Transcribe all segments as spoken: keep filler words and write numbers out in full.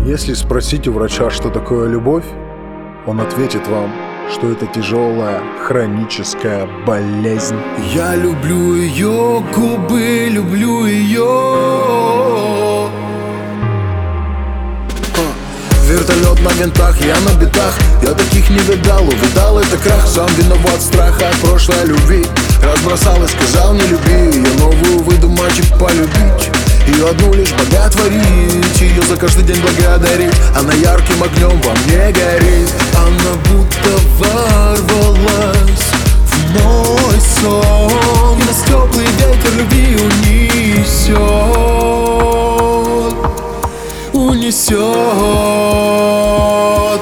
Если спросить у врача, что такое любовь, он ответит вам, что это тяжелая хроническая болезнь. Я люблю ее губы, люблю ее. Вертолет на винтах, я на битах. Я таких не видал, увидал это крах. Сам виноват, страха от прошлой любви. Разбросал и сказал не люби. Я новую выдумать и полюбить. Ее одну лишь боготворить. Ее за каждый день благодарить. Она ярким огнем во мне горит. Она будто ворвалась в мой сон. И нас теплый ветер любви унесет. Унесет.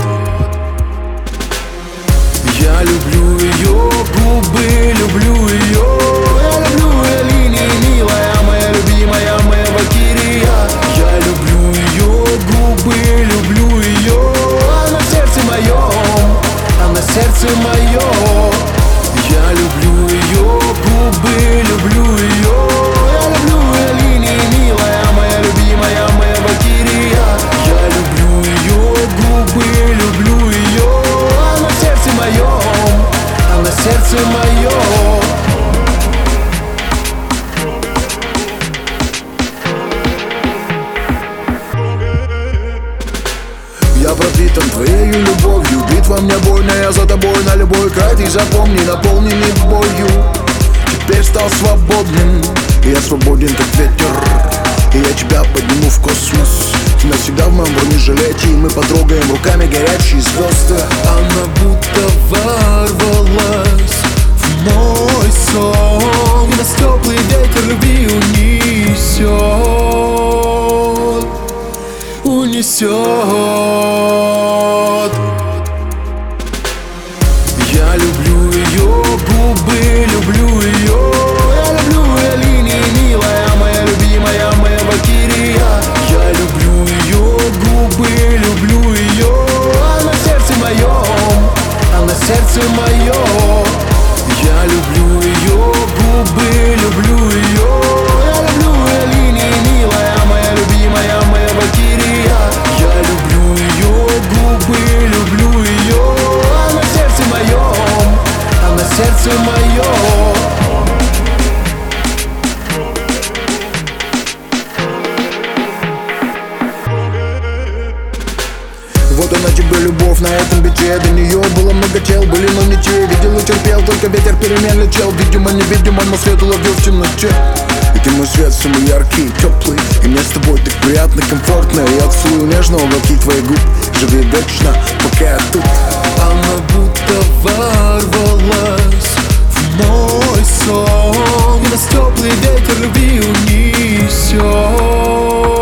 Я люблю ее губы, люблю ее. Я люблю ее линии, милая, моя любимая, моя валькирия. Я люблю ее губы, люблю ее. Она в сердце моем, она в сердце моем. Я люблю ее губы, люблю ее. Я люблю ее линии, милая, моя любимая, моя валькирия. Я люблю ее губы, люблю ее. Она в сердце моем, она в сердце моем. Я пропитан твоею любовью. Битва мне больно, я за тобой на любой край. Ты запомни, наполненный болью. Теперь стал свободным, и я свободен как ветер. И я тебя подниму в космос. Ты навсегда в моем бронежилете. И мы потрогаем руками горячие звезды. Она будто ворвалась в мой сон. И нас теплый ветер любви унесет. Унесет. Я люблю ее губы, люблю ее. Я люблю ее линии, милая, моя любимая, моя валькирия. Я люблю ее губы, люблю ее. Она в сердце моем, она в сердце моем. Я люблю ее губы, люблю ее. Я люблю ее линии, милая, моя любимая, моя валькирия. Я люблю ее губы, люблю ее. Она в сердце моем, она в сердце моем. Вот она тебе любовь на этом бите. До нее было много тел, были, но не те. Видел и терпел, только ветер перемен летел. Видимо, невидимо, но свет уловил в темноте. И ты мой свет, самый яркий, теплый. И мне с тобой так приятно, комфортно. Я целую нежно уголки твоих губ. Живи вечно, пока я тут. Она будто ворвалась в мой сон. И нас теплый ветер любви унесет.